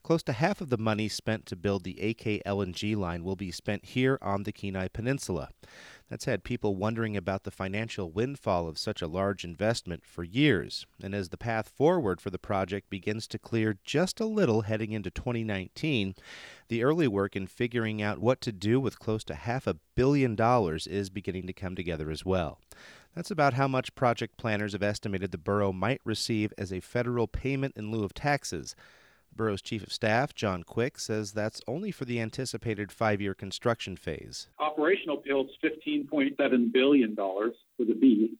Close to half of the money spent to build the AK LNG line will be spent here on the Kenai Peninsula. That's had people wondering about the financial windfall of such a large investment for years. And as the path forward for the project begins to clear just a little heading into 2019, the early work in figuring out what to do with close to $500 million is beginning to come together as well. That's about how much project planners have estimated the borough might receive as a federal payment in lieu of taxes. The borough's chief of staff, John Quick, says that's only for the anticipated 5-year construction phase. Operational build's $15.7 billion with a B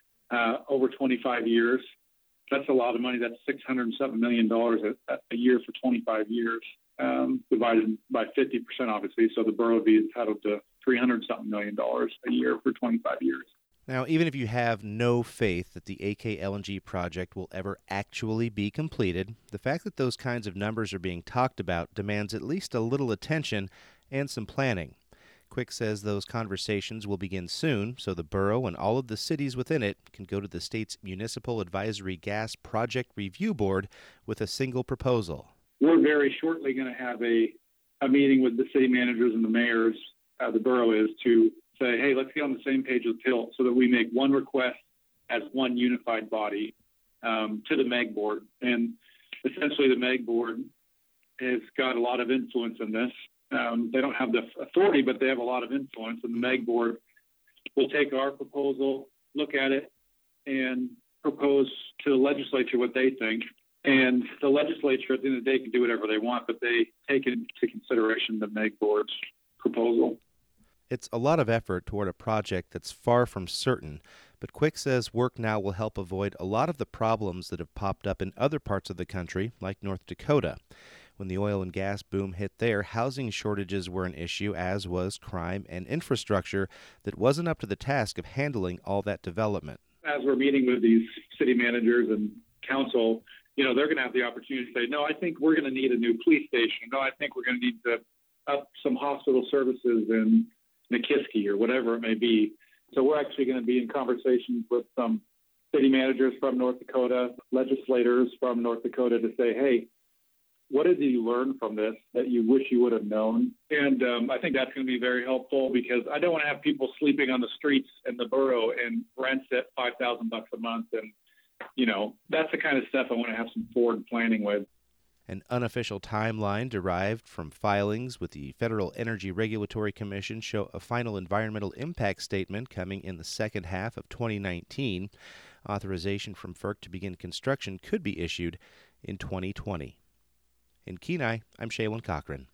over 25 years. That's a lot of money. That's $607 million a year for 25 years, divided by 50%, obviously. So the borough would be entitled to $300-something million a year for 25 years. Now, even if you have no faith that the AK LNG project will ever actually be completed, the fact that those kinds of numbers are being talked about demands at least a little attention and some planning. Quick says those conversations will begin soon, so the borough and all of the cities within it can go to the state's Municipal Advisory Gas Project Review Board with a single proposal. We're very shortly going to have a meeting with the city managers and the mayors, the borough is, to say, hey, let's get on the same page with TILT so that we make one request as one unified body to the MEG board. And essentially the MEG board has got a lot of influence in this. They don't have the authority, but they have a lot of influence. And the MEG board will take our proposal, look at it, and propose to the legislature what they think. And the legislature, at the end of the day, can do whatever they want, but they take into consideration the MEG board's proposal. It's a lot of effort toward a project that's far from certain, but Quick says work now will help avoid a lot of the problems that have popped up in other parts of the country, like North Dakota. When the oil and gas boom hit there, housing shortages were an issue, as was crime and infrastructure that wasn't up to the task of handling all that development. As we're meeting with these city managers and council, they're going to have the opportunity to say, no, I think we're going to need a new police station. No, I think we're going to need to up some hospital services in Nikiski or whatever it may be. So we're actually going to be in conversations with some city managers from North Dakota, legislators from North Dakota, to say, hey, what did you learn from this that you wish you would have known? And I think that's going to be very helpful, because I don't want to have people sleeping on the streets in the borough and rents at $5,000 a month. And, that's the kind of stuff I want to have some forward planning with. An unofficial timeline derived from filings with the Federal Energy Regulatory Commission show a final environmental impact statement coming in the second half of 2019. Authorization from FERC to begin construction could be issued in 2020. In Kenai, I'm Shaylin Cochran.